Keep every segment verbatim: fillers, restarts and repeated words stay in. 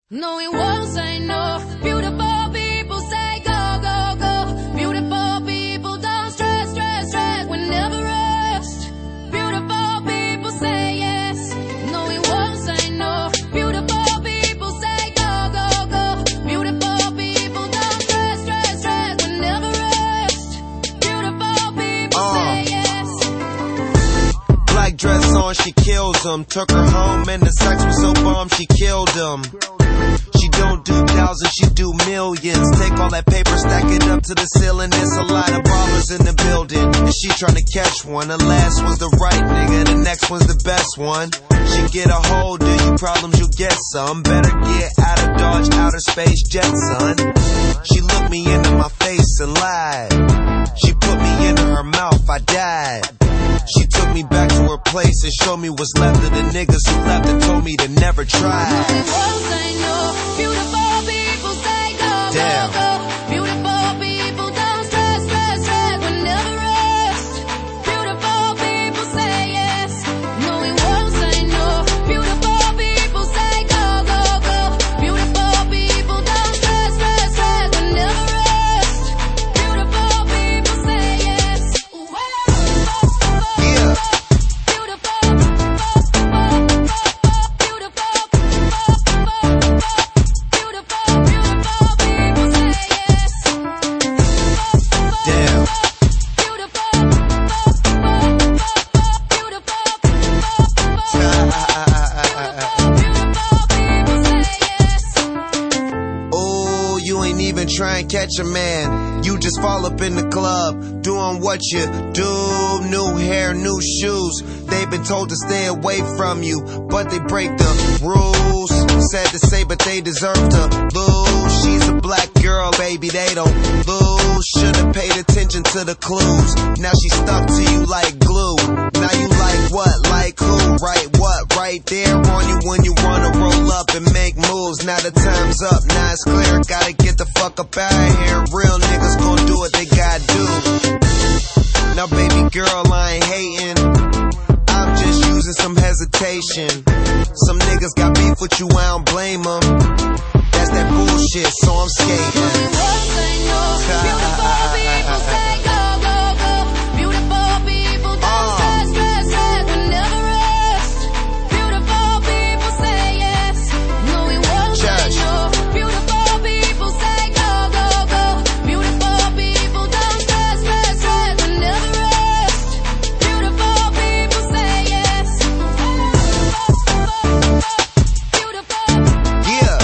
No, he won't say no. Beautiful people say go, go, go. Beautiful people don't stress, stress, stress. We never rest. Beautiful people say yes. No, he won't say no. Beautiful people say go, go, go. Beautiful people don't stress, stress, stress. We never rest. Beautiful people uh. say yes. Black dress on, she kills him. Took her home and the sex was so bomb she killed him. She don't do thousands, she do millions. Take all that paper, stack it up to the ceiling. There's a lot of ballers in the building, and she tryna catch one. The last one's the right nigga, the next one's the best one. She get a hold of you problems, you get some. Better get out of Dodge, outer space jet, son. She looked me into my face and lied. She put me into her mouth, I died. She took me back to her place and showed me what's left of the niggas who left and told me to never try. Beautiful people say go, Damn. go, go. Beautiful people don't stress, stress, stress. We never rest. Beautiful people say yes. No, he won't say no. Beautiful people say go, go, go. Beautiful people don't stress, stress, stress. We never rest. Beautiful people say yes. Yeah. Even try and catch a man, you just fall up in the club, doing what you do. New hair, new shoes, they've been told to stay away from you, but they break the rules. Sad to say, but they deserve to lose. She's a black girl, baby, they don't lose. Should've paid attention to the clues. Now she's stuck to you like glue. Now you like what, like who, right what, right there on you when you wanna roll up and make moves. Now the time's up, now it's clear, gotta get the fuck up out of here. Real niggas gon' do what they gotta do. Now baby girl, I ain't hating, I'm just using some hesitation. Some niggas got beef with you, I don't blame them. That's that bullshit, so I'm skating. Beautiful people say go, go, go. Beautiful people don't stress, stress, stress. We never rest. Beautiful people say yes. No, we won't say no. Beautiful people say go, go, go. Beautiful people don't stress, stress, stress. We never rest. Beautiful people say yes. Beautiful. Yeah.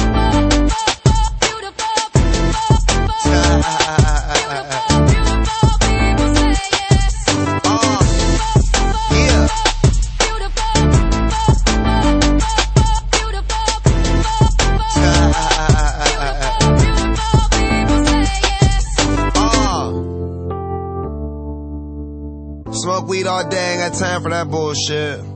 Smoke weed all day, ain't got time for that bullshit.